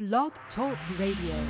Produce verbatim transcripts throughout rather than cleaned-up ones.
Blog Talk Radio.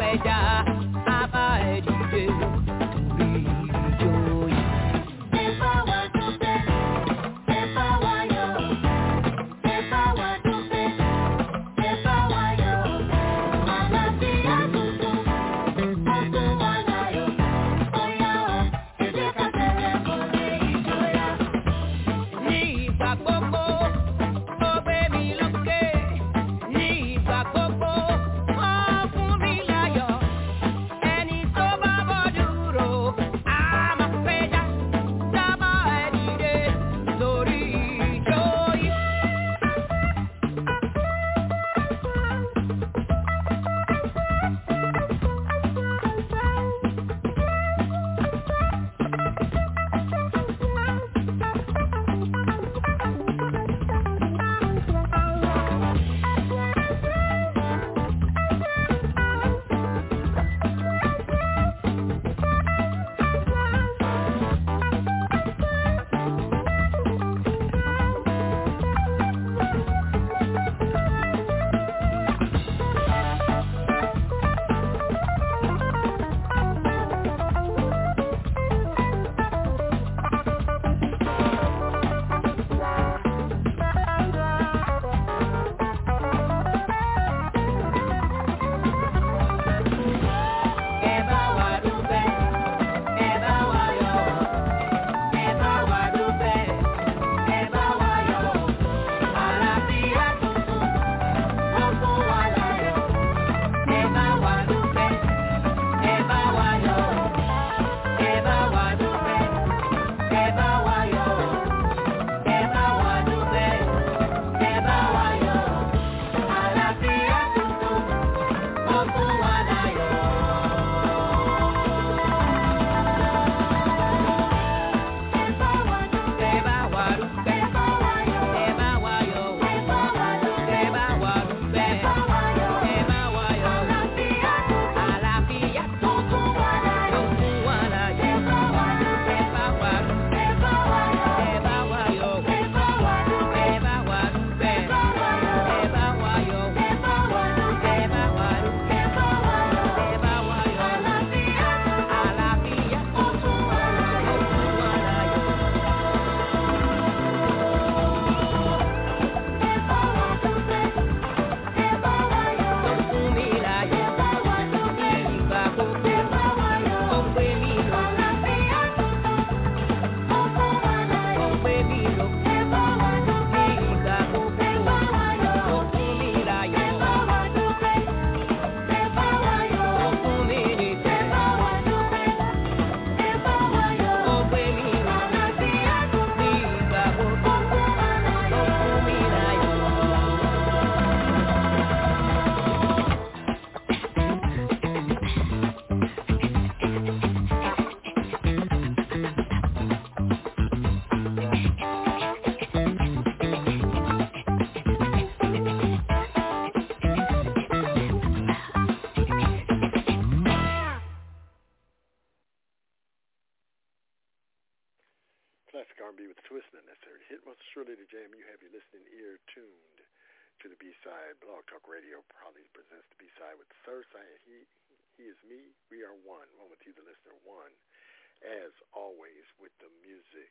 Classic R and B with a twist, not necessary hit. Most surely the jam you have your listening ear tuned to the B-side. Blog Talk Radio proudly presents the B-side with Sir Science. He, he is me. We are one. One with you, the listener. One, as always, with the music.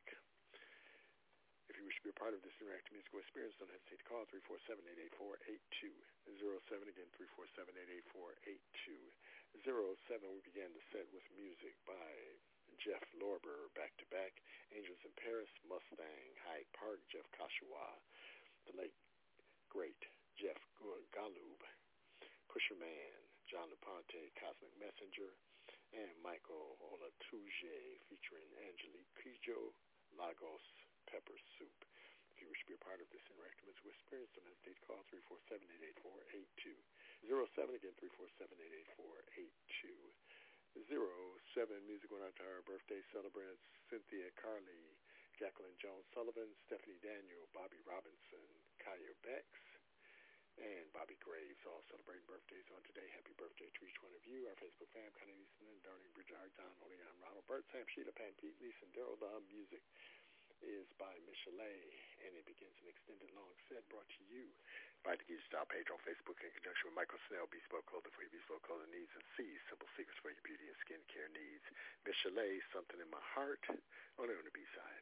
If you wish to be a part of this interactive musical experience, don't hesitate to call three four seven, eight eight four, eight two zero seven. Again, three four seven, eight eight four, eight two zero seven. We began the set with music by Jeff Lorber, back-to-back, Angels in Paris, Mustang, Hyde Park, Jeff Kashiwa, the late, great Jeff Galoob, Pusher Man, John LaPonte, Cosmic Messenger, and Michael Olatuje, featuring Angelique Kidjo, Lagos Pepper Soup. If you wish to be a part of this interactive musical experience, don't hesitate to call three four seven, eight eight four, eight two zero seven. Again, three four seven, eight eight four, eight two zero seven. Music went out to our birthday celebrants, Cynthia Carly, Jacqueline Jones Sullivan, Stephanie Daniel, Bobby Robinson, Kaya Bex, and Bobby Graves, all celebrating birthdays on today. Happy birthday to each one of you. Our Facebook fam, Connie Neeson, Darlene Bridger, Don, Oleon, Ronald, Bert, Sam, Sheila, Pan, Pete, Lisa, and Daryl. The music is by Michelet, and it begins an extended long set brought to you Buy the Geek Style page on Facebook in conjunction with Michael Snell, Bespoke Clothing for your bespoke clothing needs, and C, Simple Secrets for your beauty and skincare needs. Miss Chalet, Something in My Heart, only on the B-side.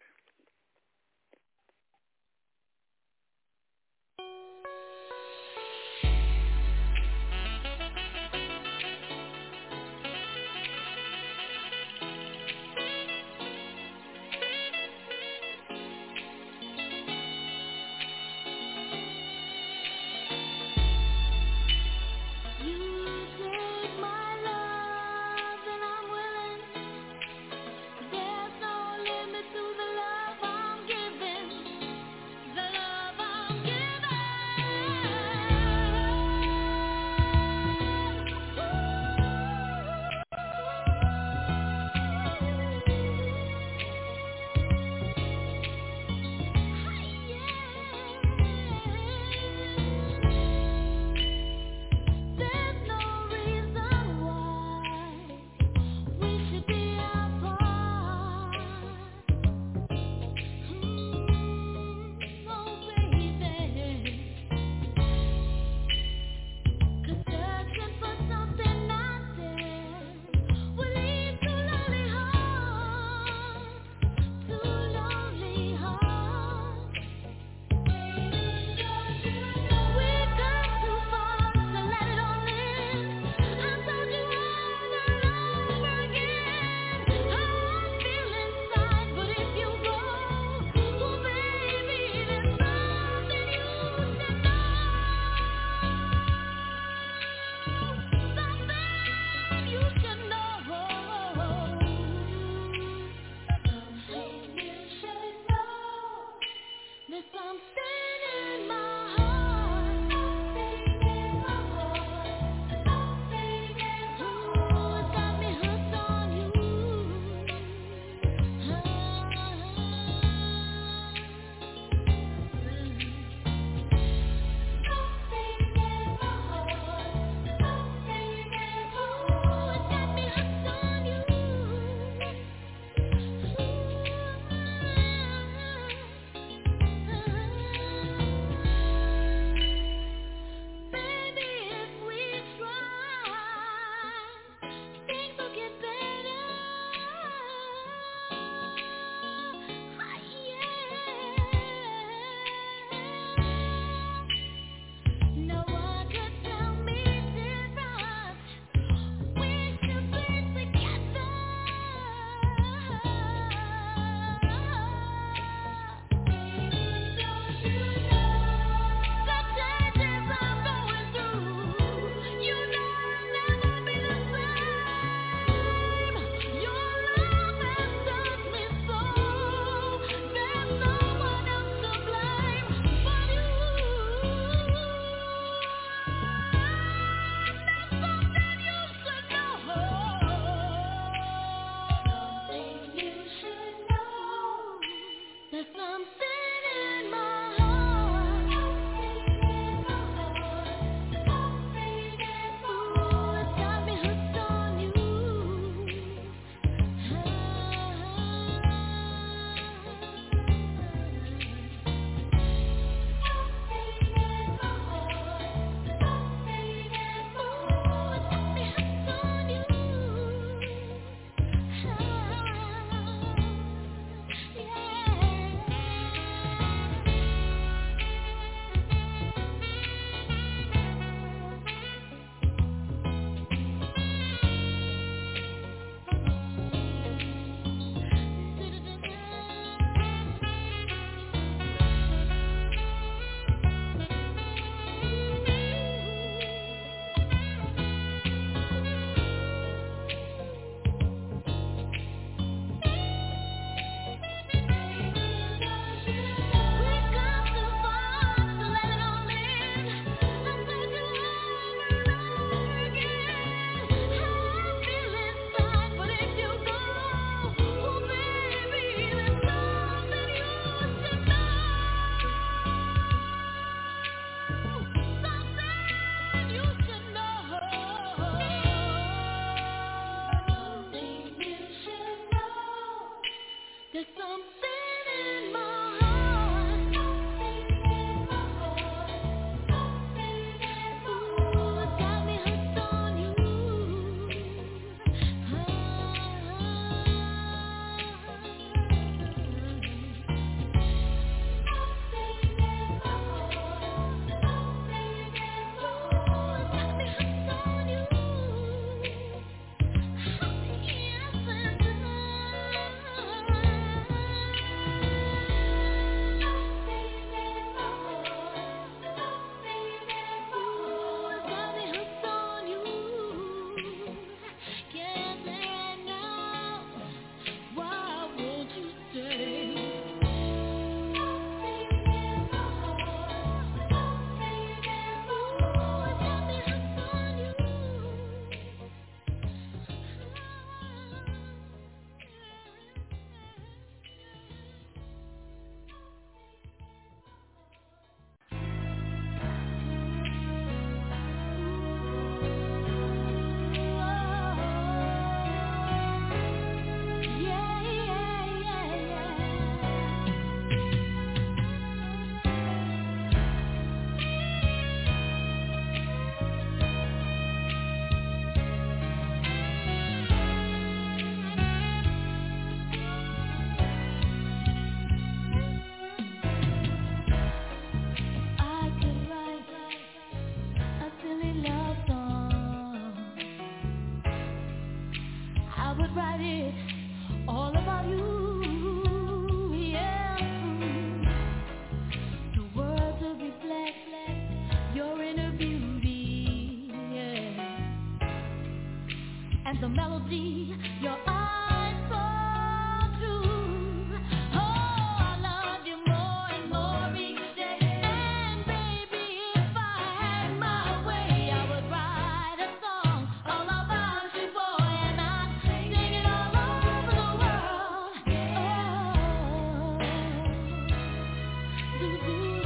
There's no limit to the love. would write it all about you. Yeah, the words would reflect your inner beauty. Yeah, and the melody your eyes so true. Oh, I love you more and more each day. And baby, if I had my way, I would write a song all about you, boy, and I'd sing it all over the world. Oh, do, do, do,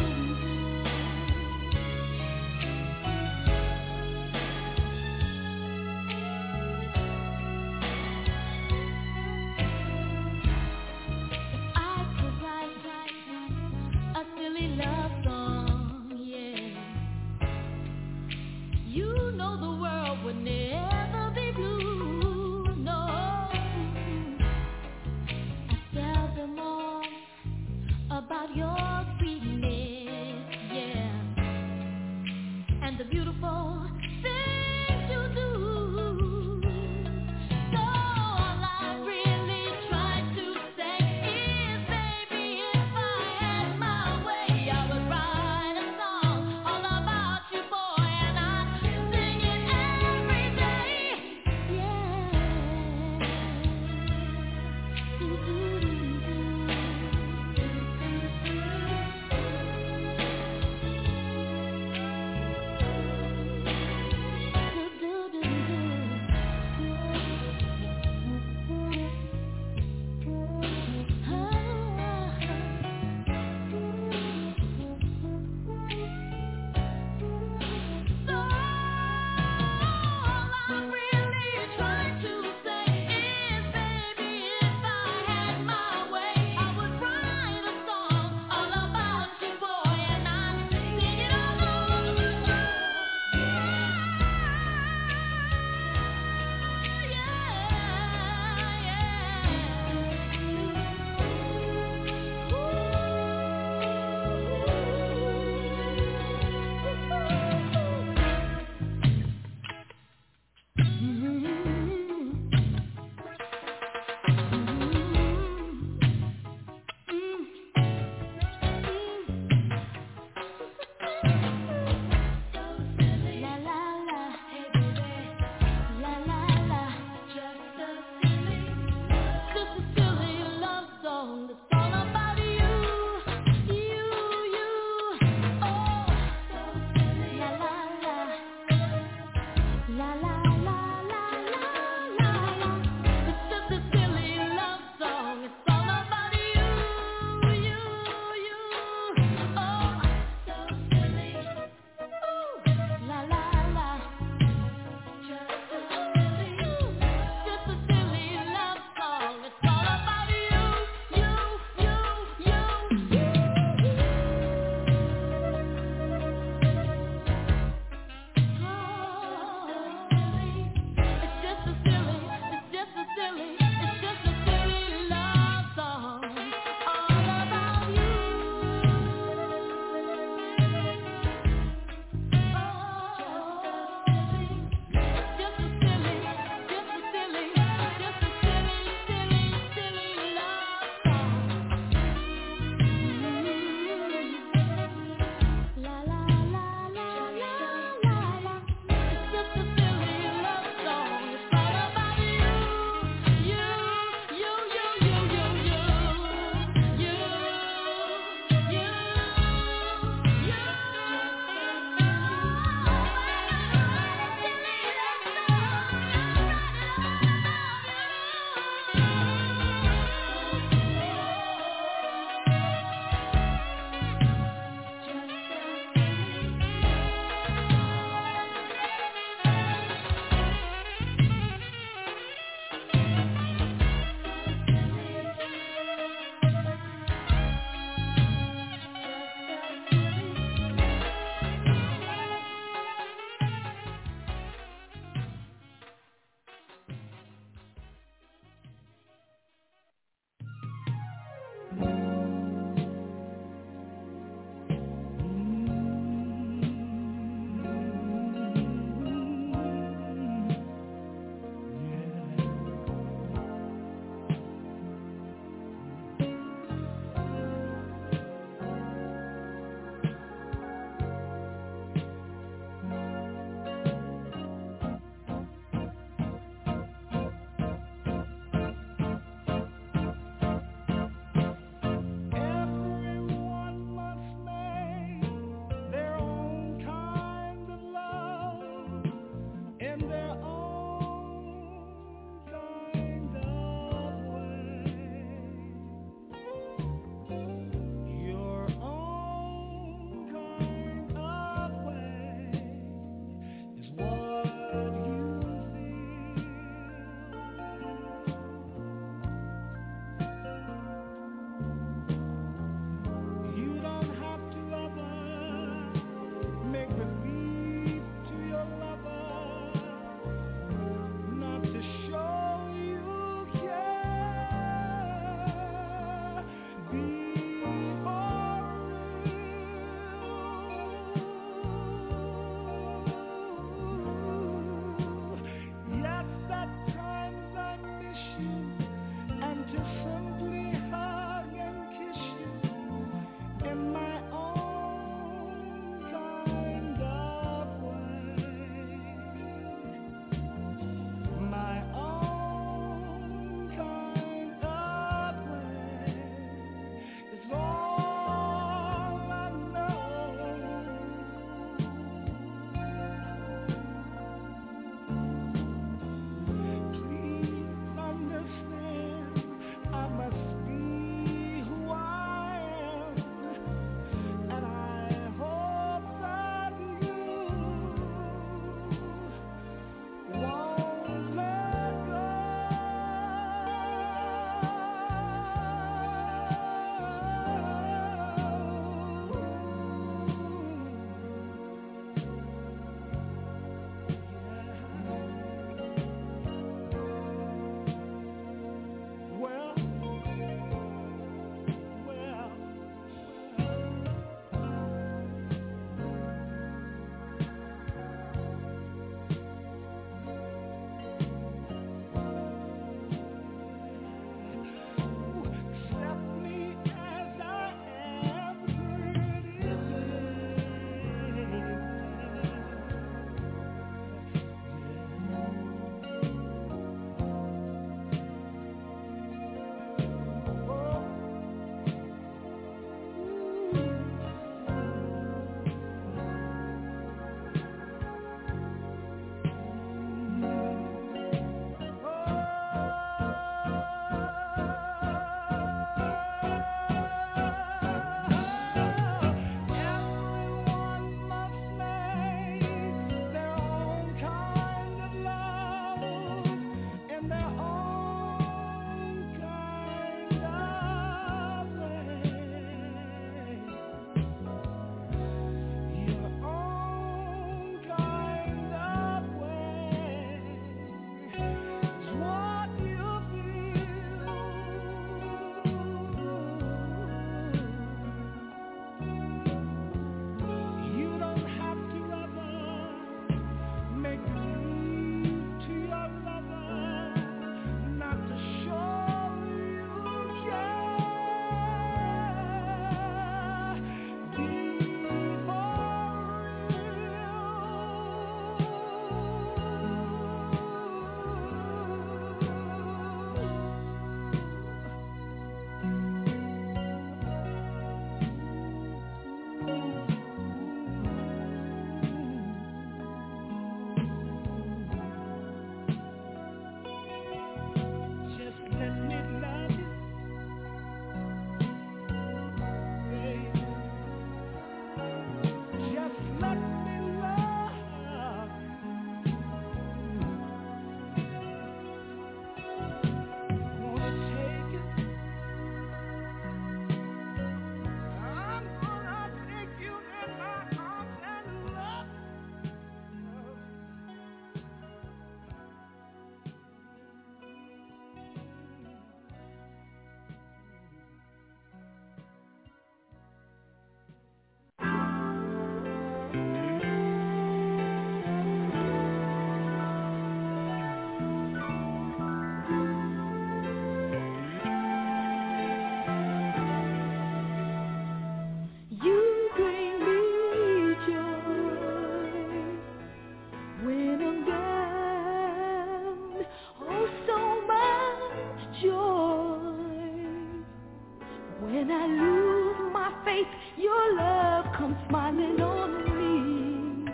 When I lose my faith, your love comes smiling on me.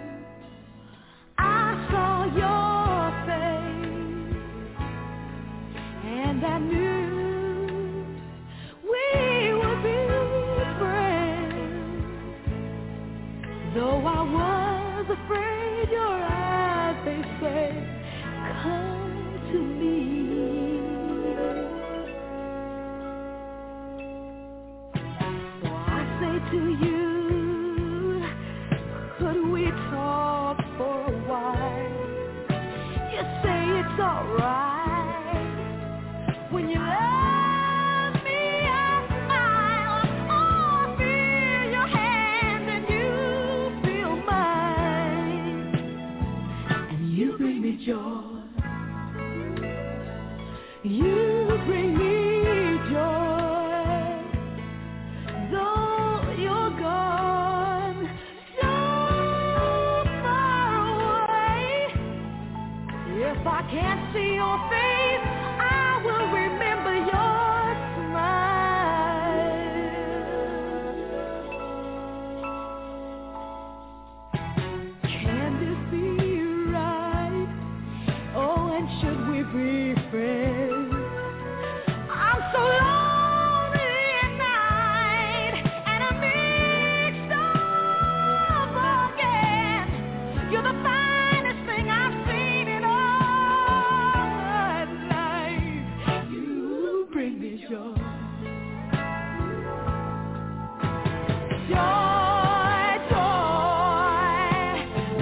I saw your face, and I knew we would be friends. Though I was afraid, your eyes, they say, come to me. To you, could we talk for a while? You say it's alright. When you love me, I smile. Oh, I feel your hand and you feel mine. And you bring me joy. You bring me joy. If I can't see your face, I will remember your smile. Can this be right? Oh, and should we be friends? I'm so lonely at night, and I'm mixed up again. You're the finest thing I've seen in all. Bring me joy, joy, joy,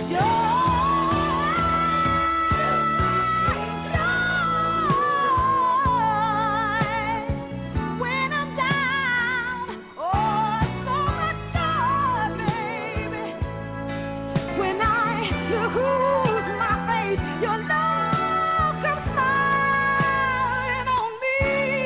joy. When I'm down, oh, so much joy, baby. When I lose my faith, your love comes smiling on me.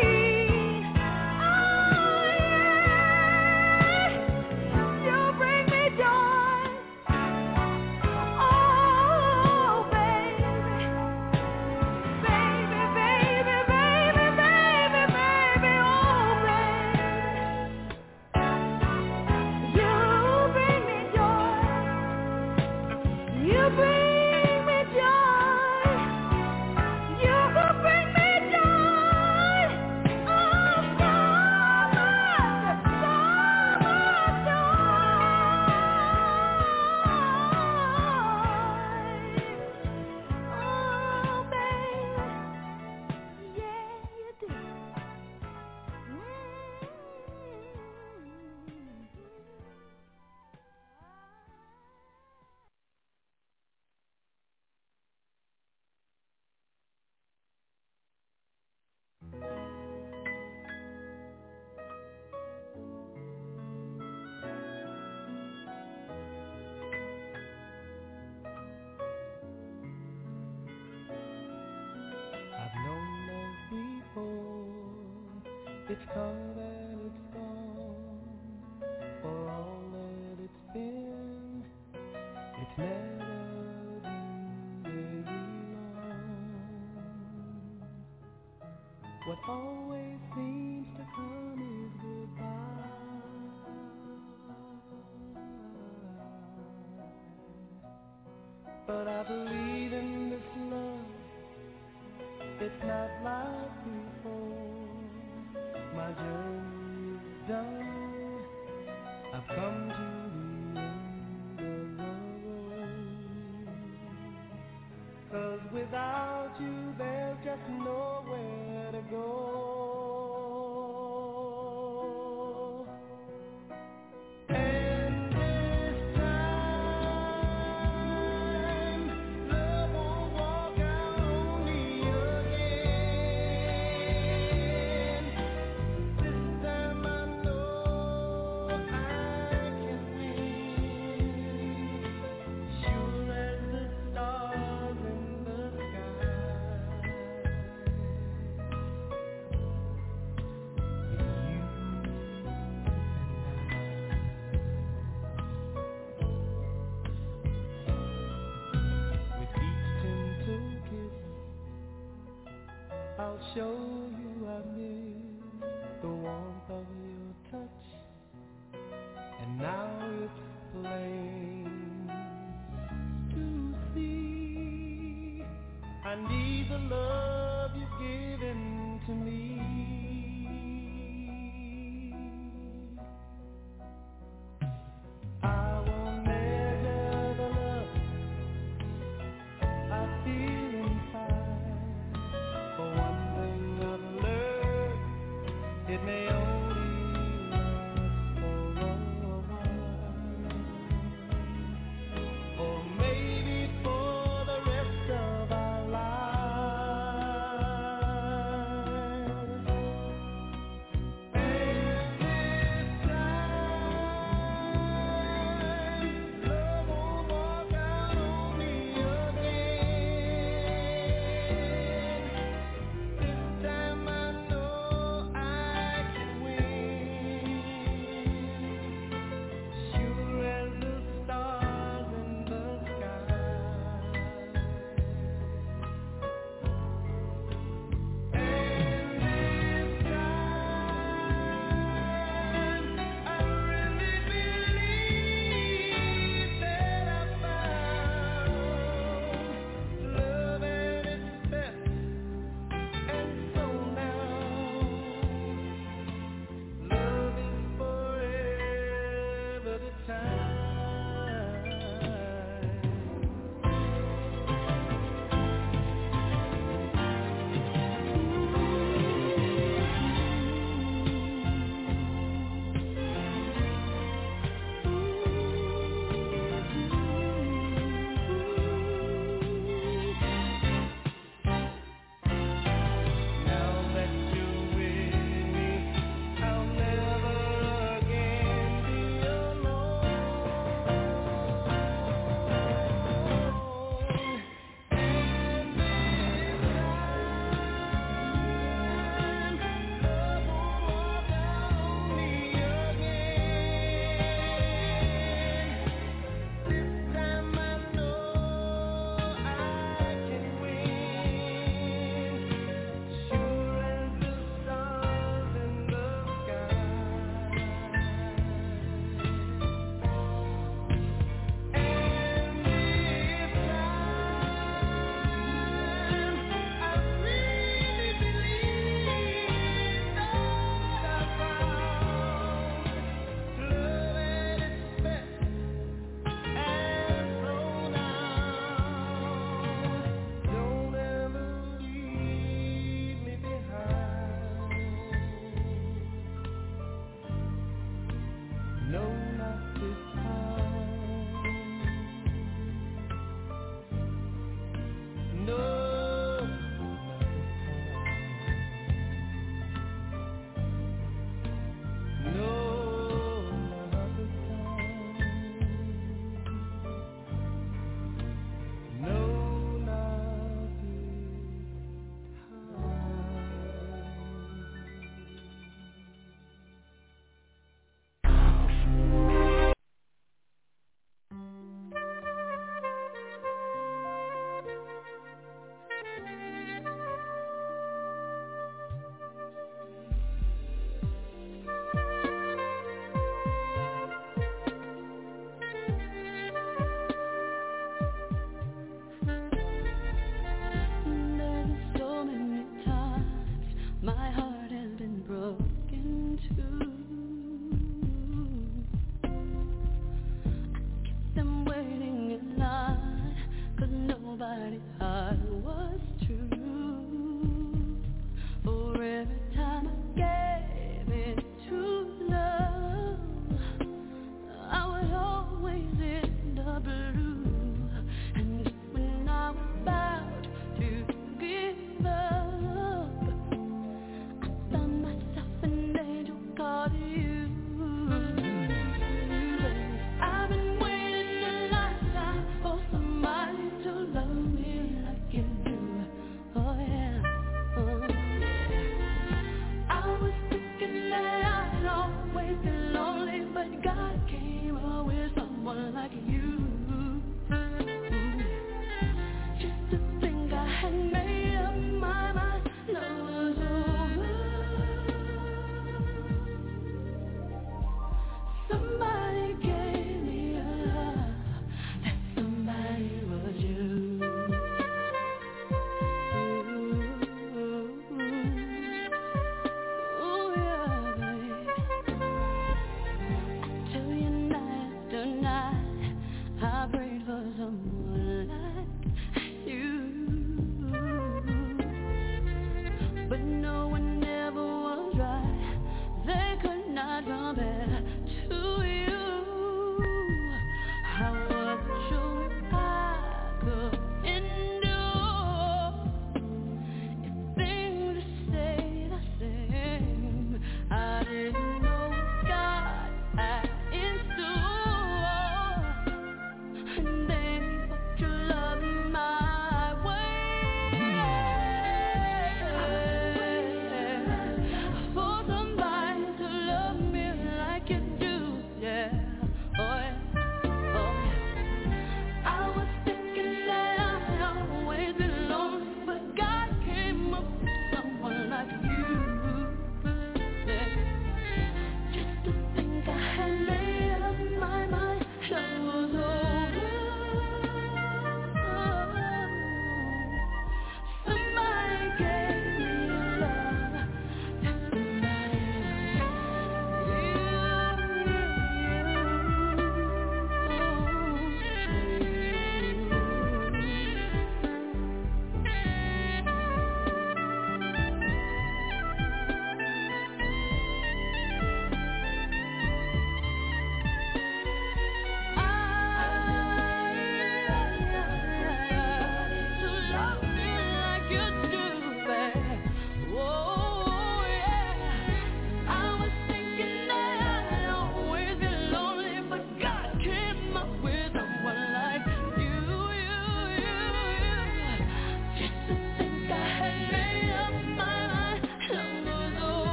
It's come and it's gone, for all that it's been, it's never been very long. What always seems to come is goodbye, but I believe in this love, it's not like before. My journey is done, I've come to the end of the road. 'Cause without you there's just nowhere to go. And this time, love won't walk out on me again. I'll show you I miss the warmth of your touch. I need the love you've given to me. I won't measure the love I feel inside. For one thing I've learned, it may only last for a while, or maybe for the rest of our lives. And this time, love won't walk out on me again. This time I know I can win, sure as the stars in the sky. And this time, I really believe that I found love at its best. And so now, love is forever the time. Now that you're with me, I'll never again be alone. And this time, love won't walk out on me again. This time I know I can win, sure as the stars in the sky. And this time, I really believe that I found love at its best. And so now, don't ever leave me behind. No, not this time. No, not this time. No, not this time. No, not There's so many times my heart has been broken too. I kept them waiting in line, 'cause nobody's heart was true. For every time I gave it to love, I would always end up blue. And just when I was about to give up, I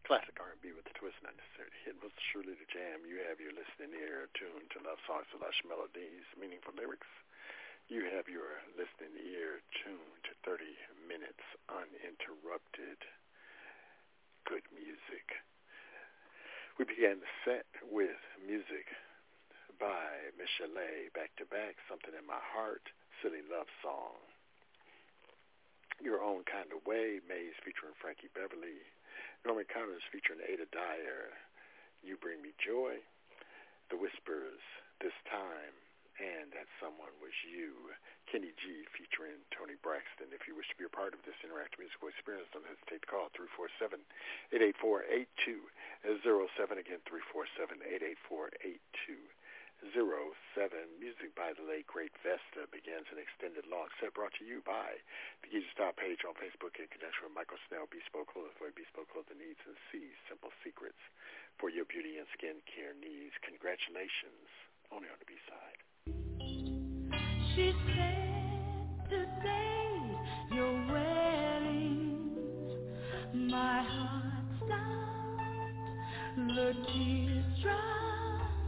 Classic R and B with a twist, not necessarily hit. Most surely the jam. You have your listening ear tuned to love songs, to lush melodies, meaningful lyrics. You have your listening ear tuned to thirty minutes uninterrupted good music. We began the set with music by Michelet, Back to Back, Something in My Heart, Silly Love Song. Your Own Kind of Way, Maze featuring Frankie Beverly. Norman Connors featuring Ada Dyer, You Bring Me Joy. The Whispers, This Time, and That Someone Was You. Kenny G featuring Tony Braxton. If you wish to be a part of this interactive musical experience, don't hesitate to call three four seven, eight eight four, eight two zero seven. Again, three four seven, eight eight four, eight two zero seven. Music by the late great Vesta begins an extended long set brought to you by the Geezer Style page on Facebook in connection with Michael Snell, Bespoke Clothing for Bespoke Clothing Needs, and C, Simple Secrets for your beauty and skin care needs. Congratulations, only on the B-side. She said today's your wedding. My heart stopped, the tears dropped.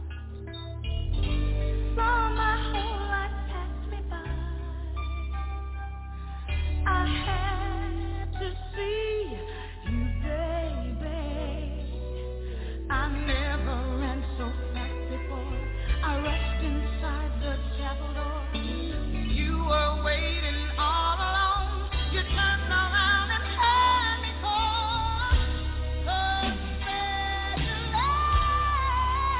Saw my whole life pass me by. I had to see you, baby. I never ran so fast before. I rushed inside the chapel door. You were waiting all alone. You turned around and had me for. So sad to love.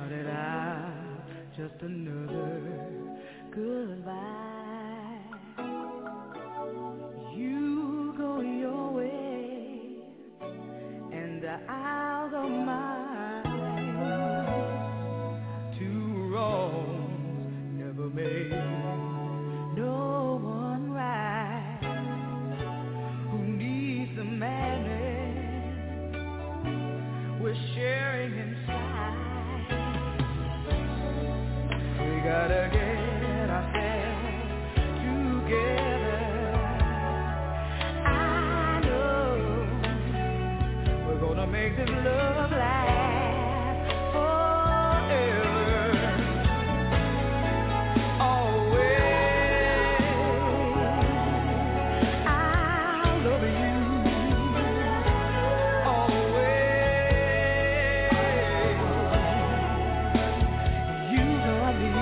started out just another goodbye. You go your way and I'll go mine. Two wrongs never made no one right. Who needs the madness we're sharing inside? We gotta get ourselves together. I know we're gonna make this love last forever. Always, I'll love you. Always, you love me.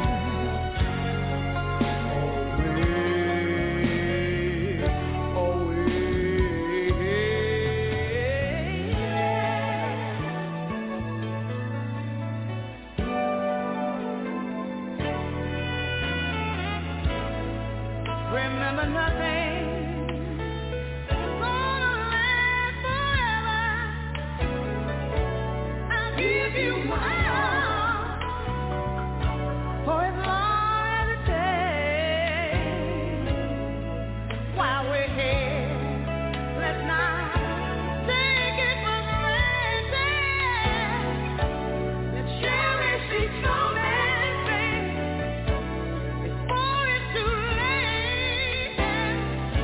Remember nothing gonna last forever. I'll give you my heart for as long as it takes. While we're here, let's not take it for granted. Let's cherish each moment, baby, before it's too late.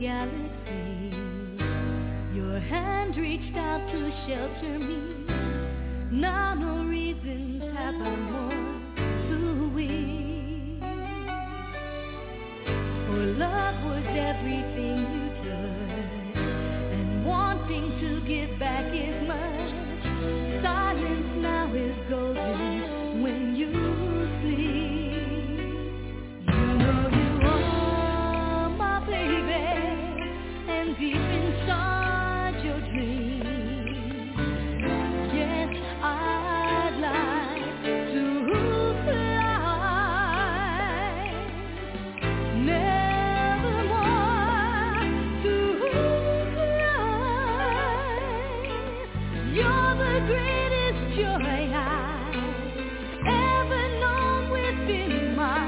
galaxy. Your hand reached out to shelter me. Now no reasons have I more to weep. For love was everything you touched, and wanting to give back is much. Silence now is golden when you sleep. You know you are my baby, and deep inside your dreams, yes, I'd like to fly, nevermore to cry. You're the greatest joy I've ever known within my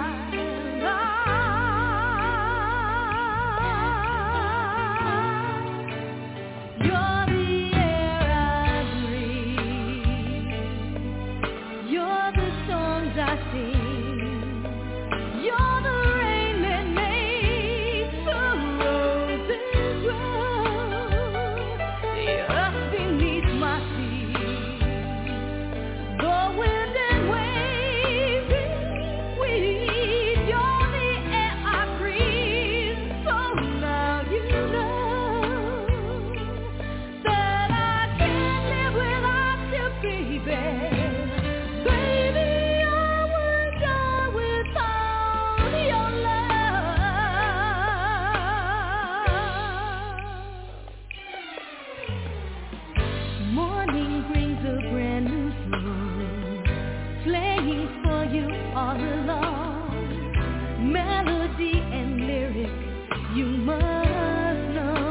life. You're the air I breathe. You're the songs I sing. You're the rain that makes the roses grow. The earth beneath my feet, the wind and waves weed. You're the air I breathe. So now you know that I can't live without you, baby. Baby, I would die without your love. Morning brings a brand new song, playing for you all along. Melody and lyric, you must know.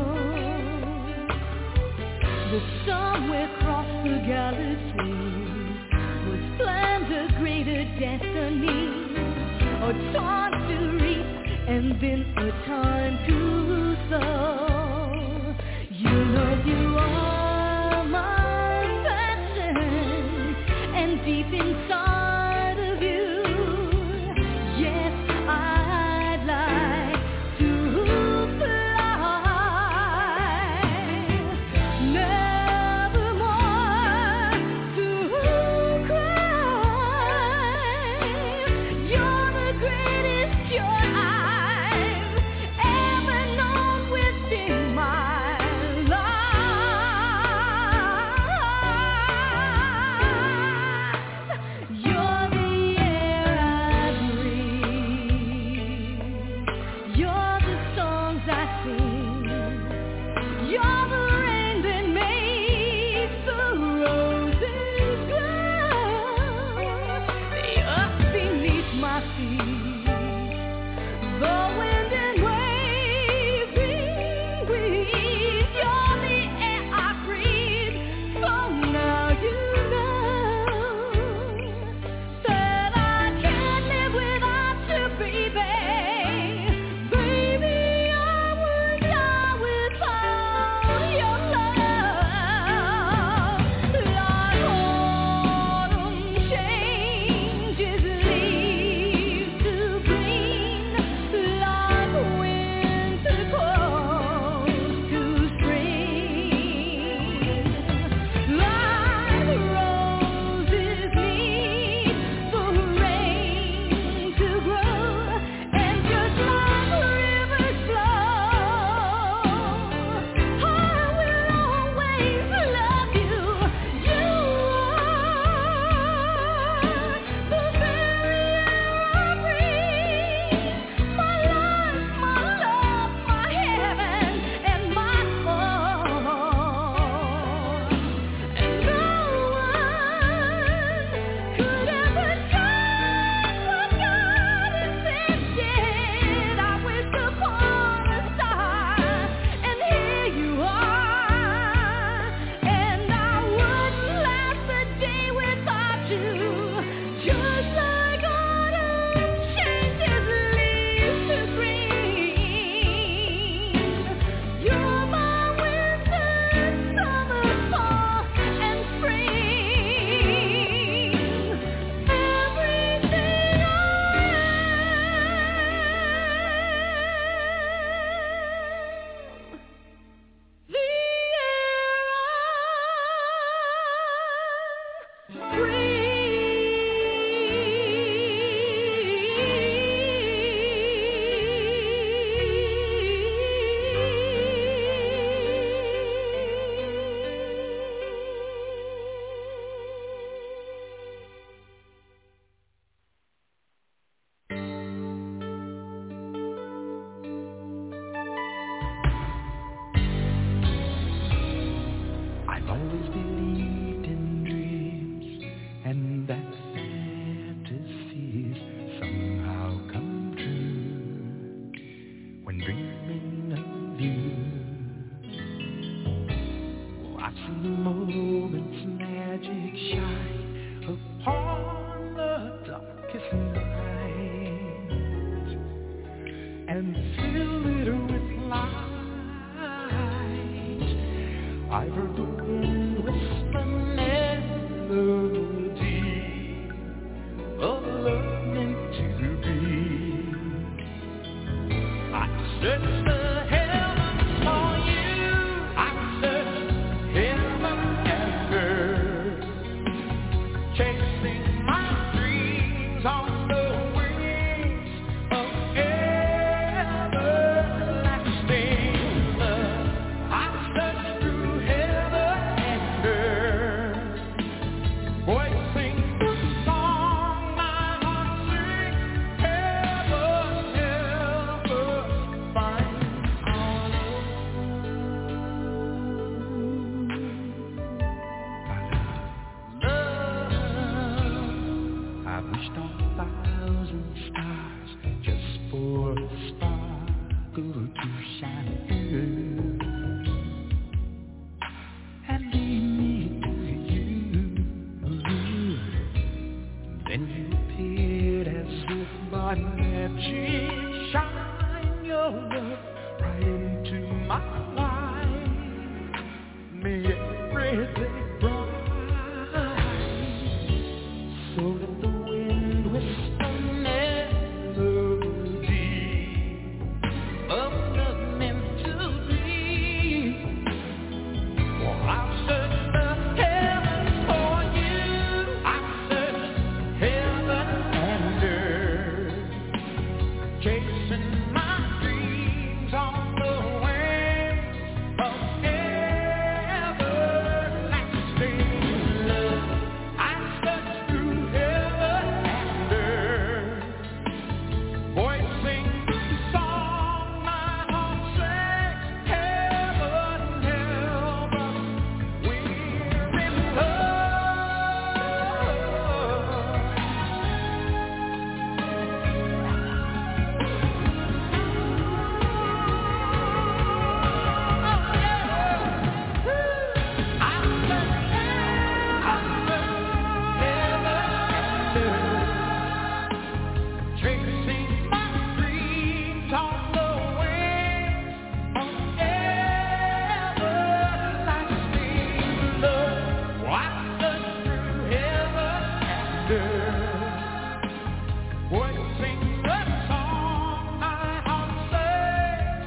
That somewhere across the galaxy was planned a greater destiny, a time to reap and then a time to sow. You know you are my passion, and deep inside of you, yes, I'd like to fly, nevermore to cry. You're the greatest joy I've ever known I've heard the wind whisper melody of love meant to be. I searched the heavens for you. I searched heaven and earth, chasing my dreams on the wings of everlasting love. I searched through heaven and earth, voicing the song my heart sings. Heaven never finds our love. I've wished on a thousand stars just for a sparkle to shine through and lead me to you. Then you appeared as if by magic, shine your love right into my life. May every day bright. So let the wind whisper melody of love meant to be. For I've searched the heavens for you. I've searched heaven and earth, chasing my dreams on the wings of everlasting love. I searched through heaven and earth, voicing the song my heart sings. Heaven, heaven, we're in chasing my dreams on the wings of everlasting love. I searched through heaven and earth, voicing the song my heart sings.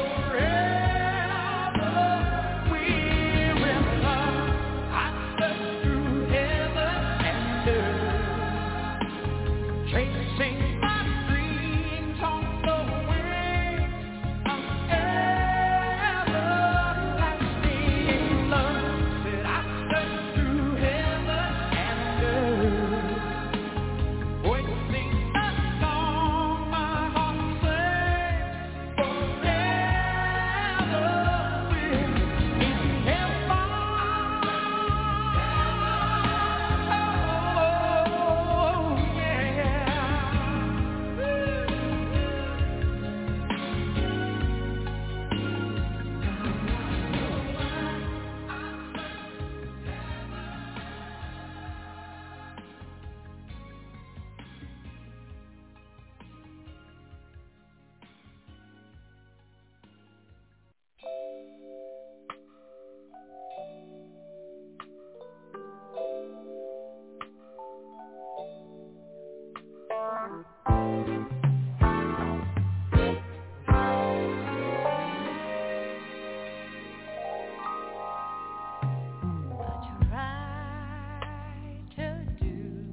Forever we're in love. I searched through heaven and earth, chasing my dreams on the wings of everlasting love. Said I searched through heaven and earth, voicing the song my heart sings. Forever we're in heaven. Oh, yeah. I try to do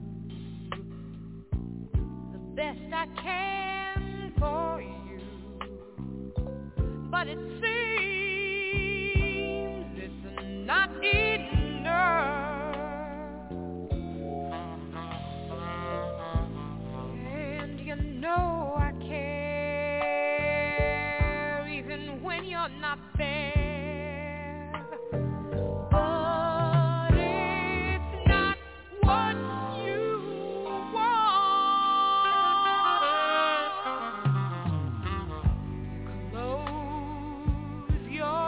the best I can for you, but it seems it's not enough. And you know I care even when you're not there. But it's not what you want. Close your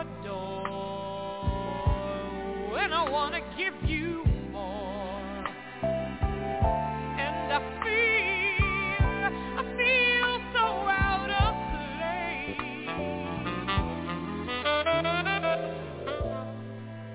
door when I want to give you more. And I feel, I feel so out of place.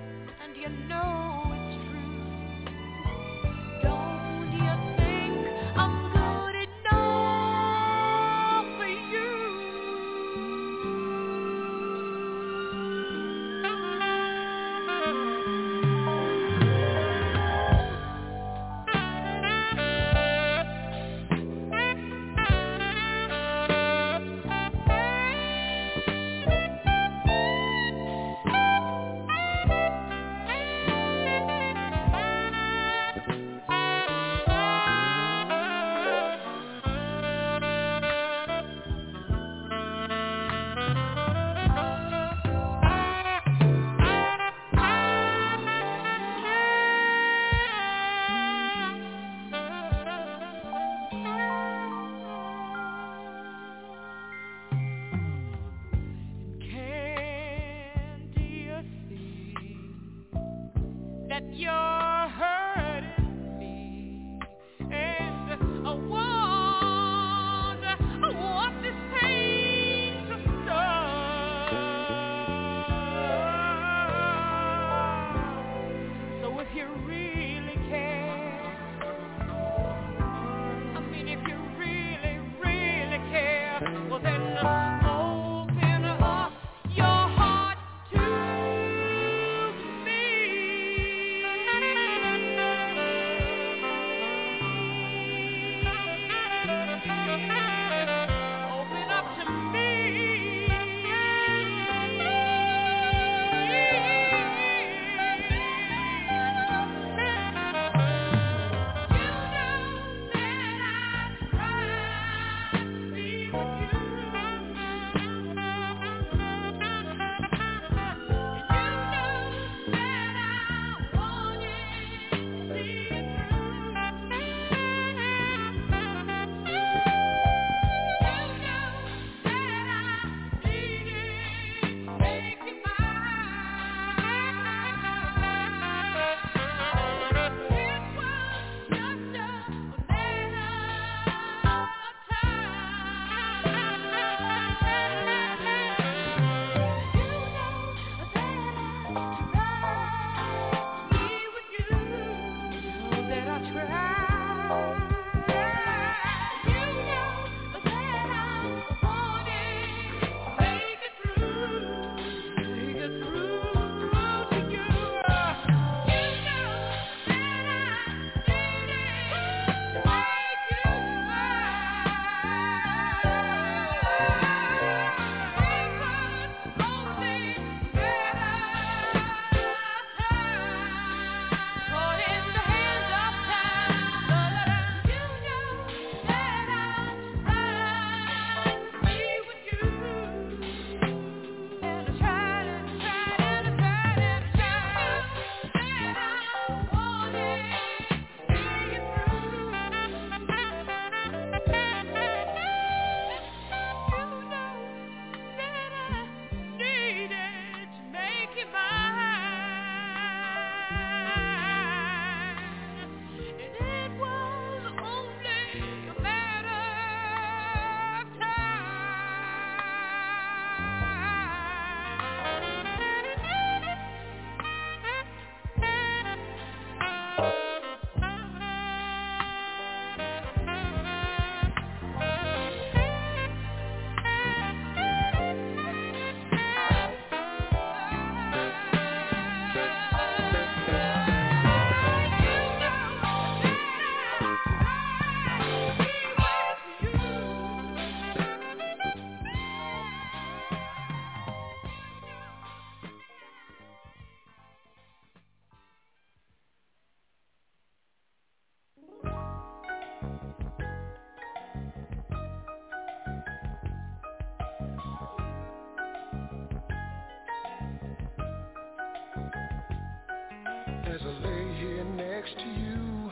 as I lay here next to you,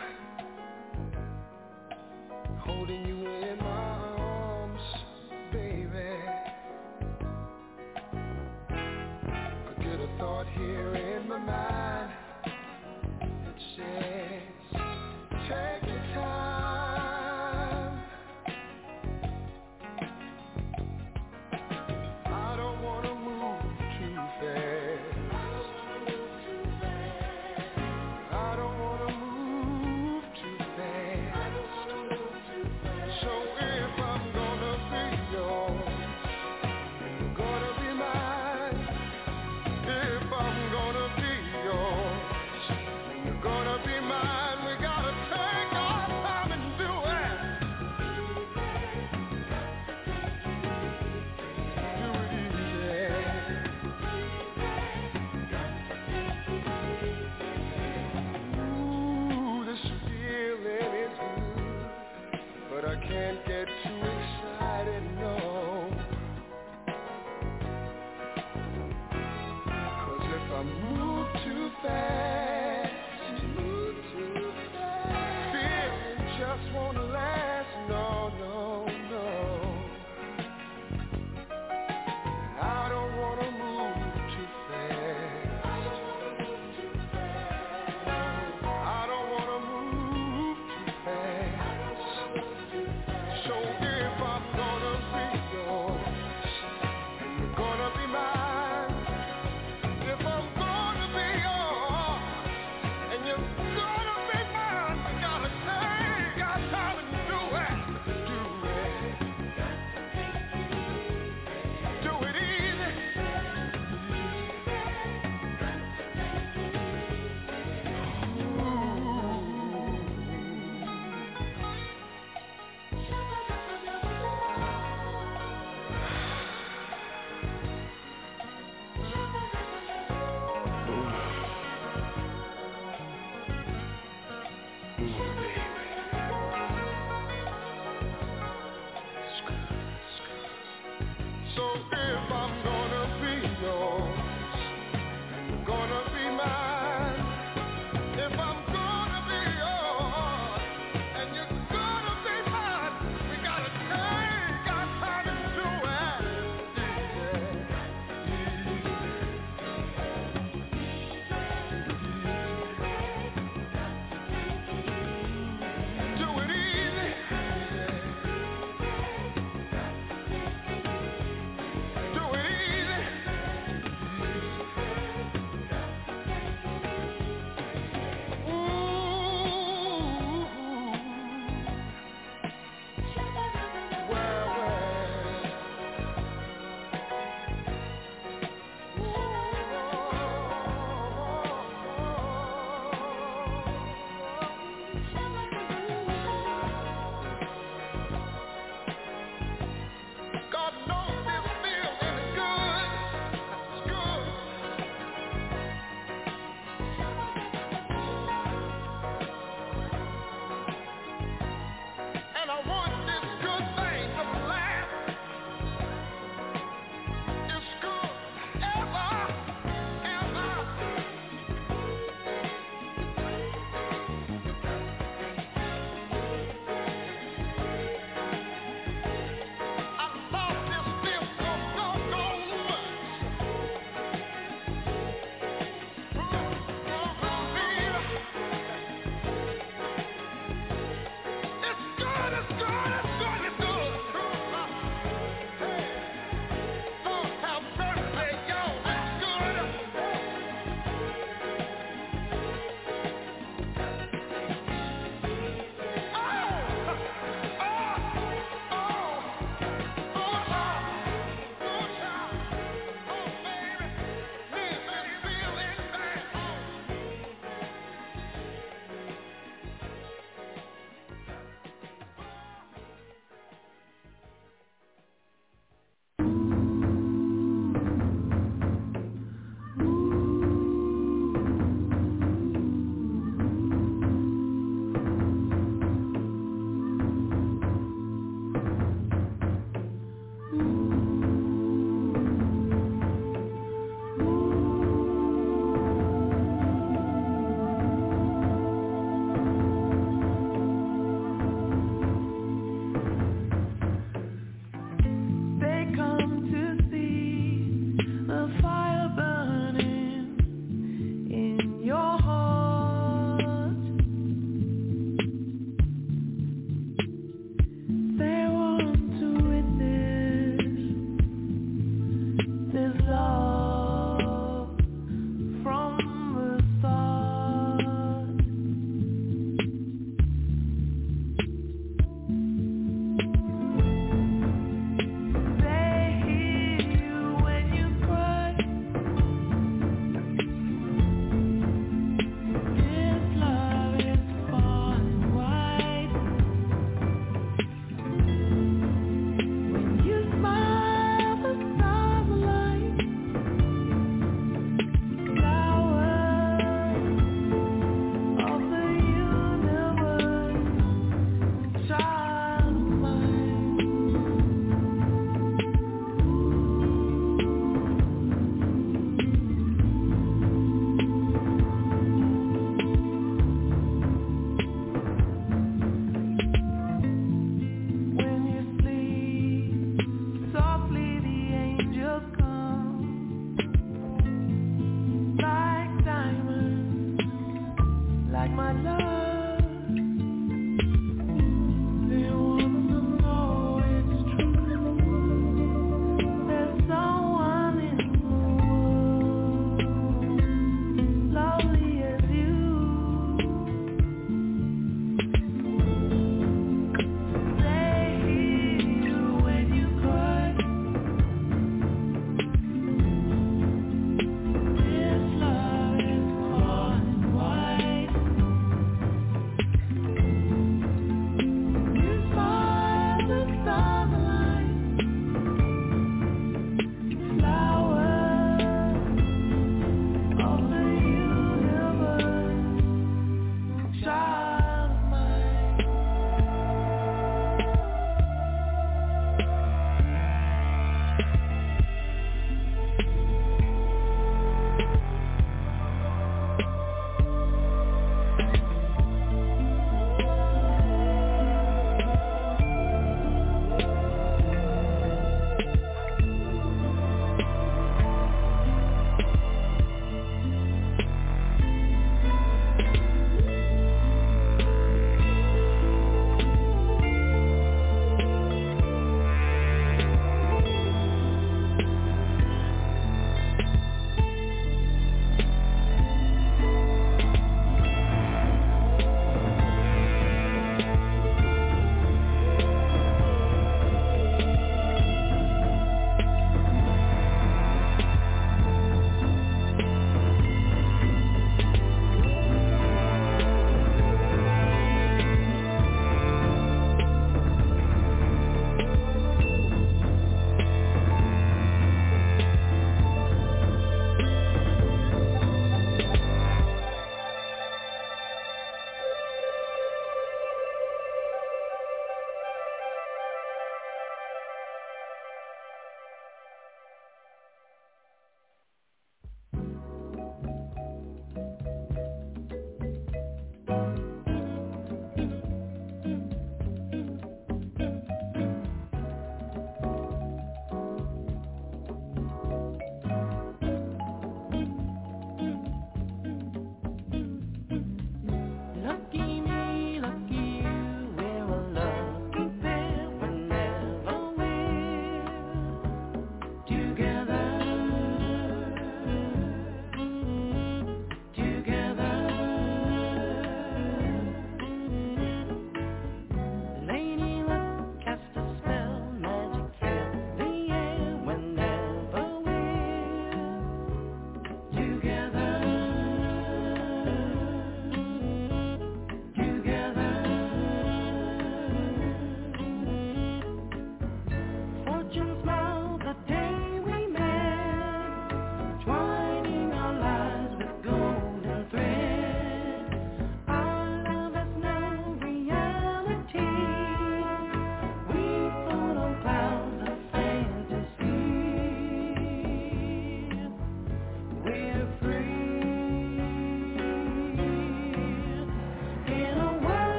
holding you in my arms, baby. I get a thought here in my mind that says, take your time. I don't want to move too fast. I don't want to move too fast. So if I'm gonna be yours, you're gonna be mine. If I'm gonna be yours, you're gonna be mine.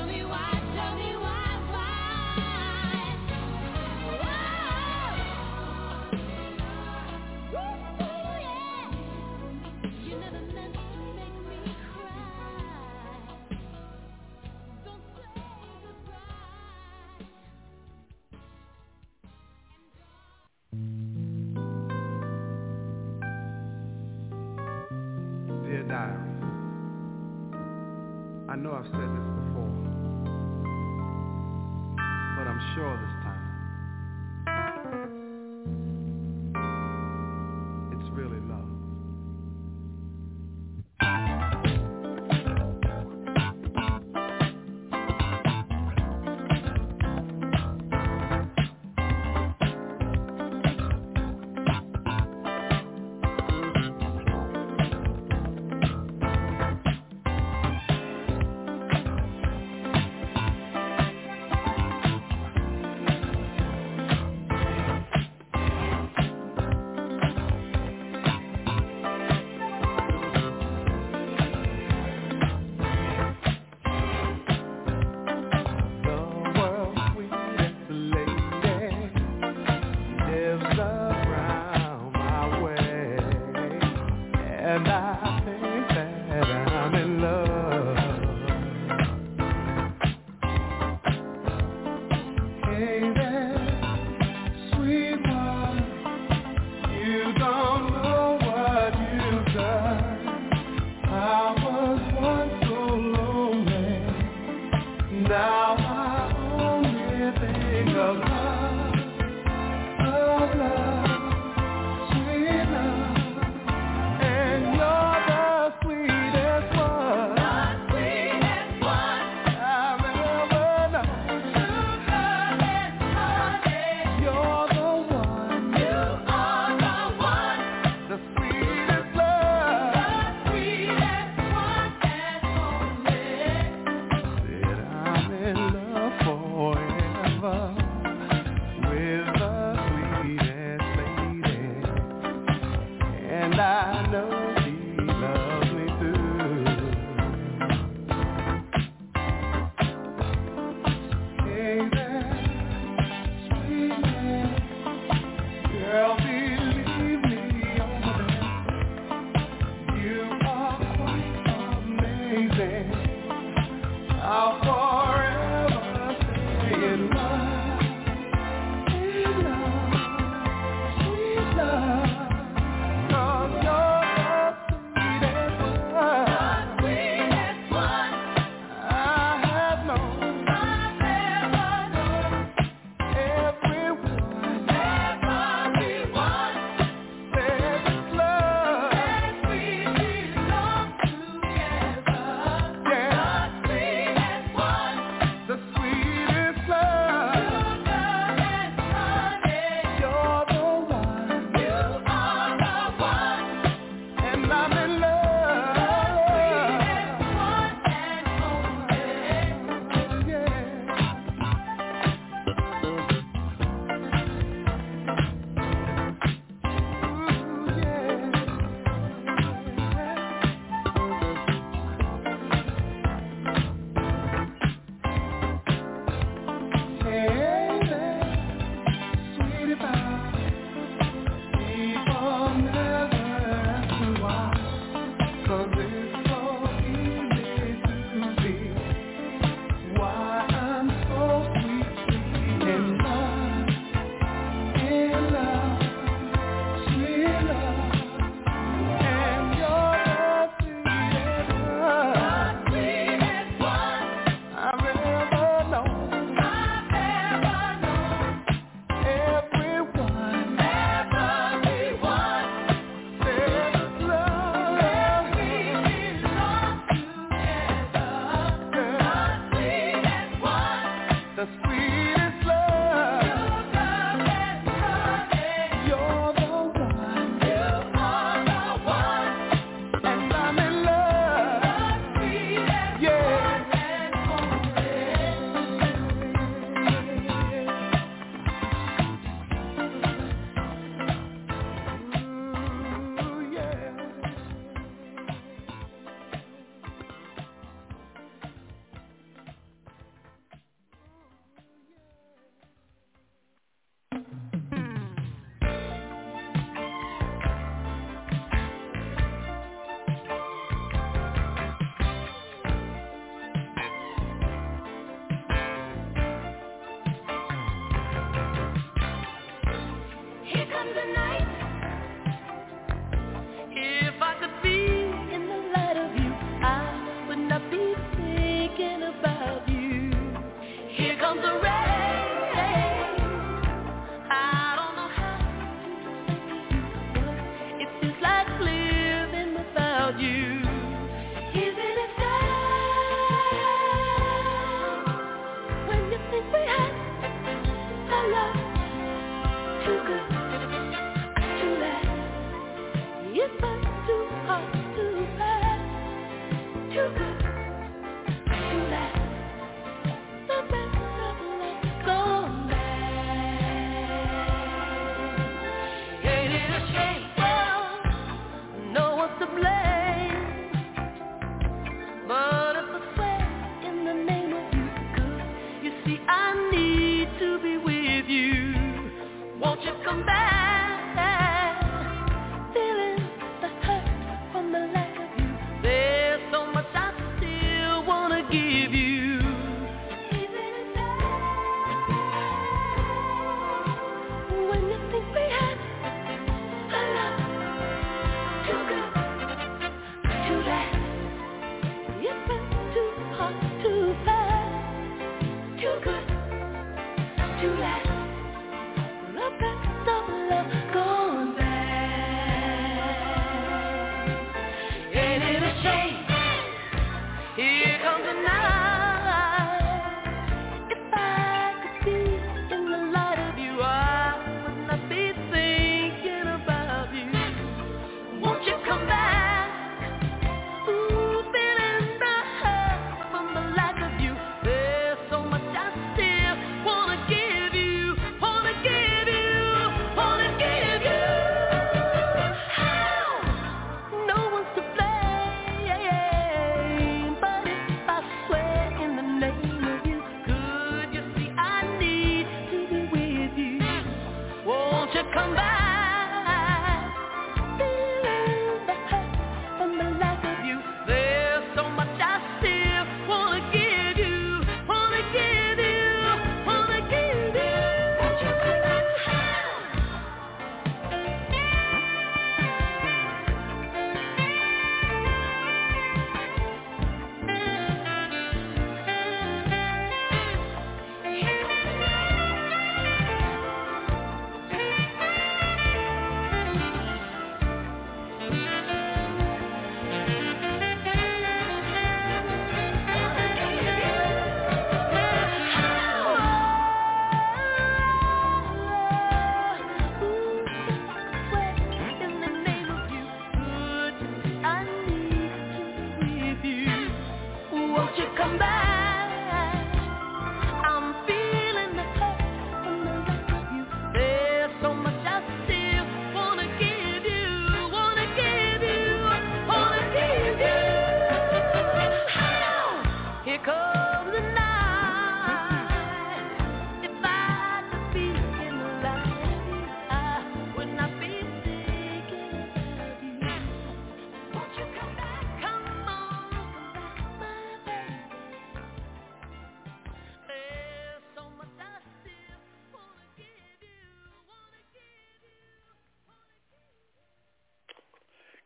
I know I've said this before, but I'm sure this time it's really love.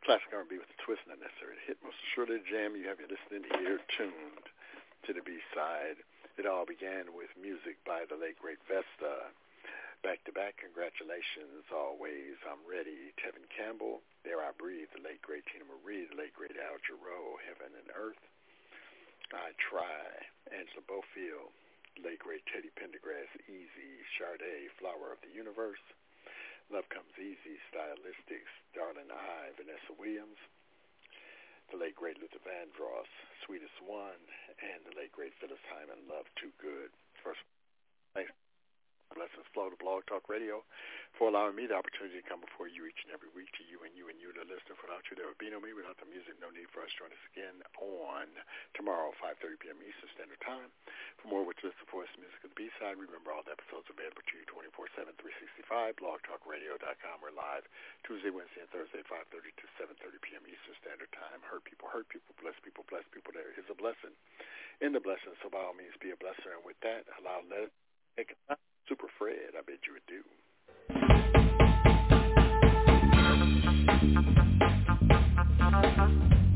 Classic R and B with a twist not necessary to hit. Most assuredly jam. You have your listening ear tuned to the B-side. It all began with music by the late, great Vesta. Back-to-back, congratulations always. I'm ready. Tevin Campbell, There I Breathe, the late, great Tina Marie, the late, great Al Jarreau, Heaven and Earth. I Try, Angela Bofield, late, great Teddy Pendergrass, Easy, Sade, Flower of the Universe. Love Comes Easy, Stylistics, Darling I, Vanessa Williams, the late, great Luther Vandross, Sweetest One, and the late, great Phyllis Hyman, Love Too Good. First, thanks. Blessings flow to Blog Talk Radio for allowing me the opportunity to come before you each and every week to you and you and you, the listener. Without you, there would be no me. Without the music, no need for us to join us again on tomorrow, five thirty p.m. Eastern Standard Time. For more with list of voice music of the B-side, remember all the episodes available to you twenty-four seven, three sixty-five, blog talk radio dot com. We're live Tuesday, Wednesday, and Thursday, five thirty to seven thirty p.m. Eastern Standard Time. Hurt people, hurt people, bless people, bless people. There is a blessing in the blessing, so by all means, be a blesser. And with that, allow let it take a time. Super Fred, I bid you adieu.